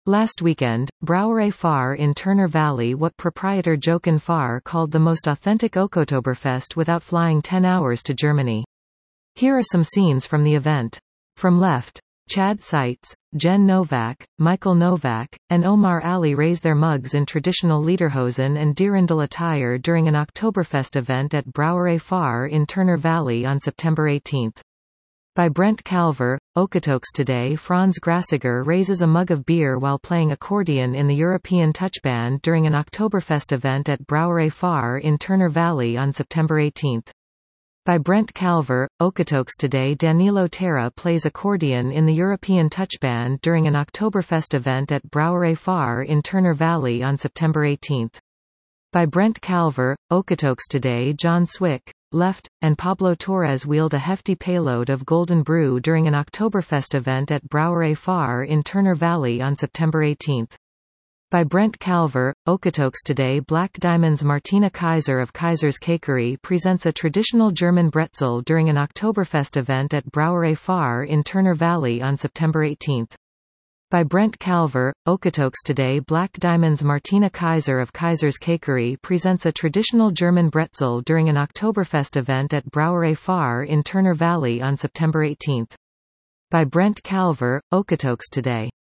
Last weekend, Brouwerij Fahr in Turner Valley, what proprietor Jochen Fahr called the most authentic Oktoberfest without flying 10 hours to Germany. Here are some scenes from the event. From left, Chad Seitz, Jen Novak, Michael Novak, and Omar Ali raise their mugs in traditional lederhosen and Dirndl attire during an Oktoberfest event at Brouwerij Fahr in Turner Valley on September 18. By Brent Calver, Oktoberfest Franz Grassiger raises a mug of beer while playing accordion in the European Touch Band during an Oktoberfest event at Brouwerij Fahr in Turner Valley on September 18. By Brent Calver, Oktoberfest Danilo Terra plays accordion in the European Touch Band during an Oktoberfest event at Brouwerij Fahr in Turner Valley on September 18. By Brent Calver, Oktoberfest John Swick, left, and Pablo Torres wield a hefty payload of Golden Brew during an Oktoberfest event at Brouwerij Fahr in Turner Valley on September 18. By Brent Calver, Oktoberfest Black Diamonds Martina Kaiser of Kaiser's Cakery presents a traditional German bretzel during an Oktoberfest event at Brouwerij Fahr in Turner Valley on September 18. By Brent Calver, Oktoberfest Black Diamonds Martina Kaiser of Kaiser's Cakery presents a traditional German bretzel during an Oktoberfest event at Brouwerij Fahr in Turner Valley on September 18. By Brent Calver, Oktoberfest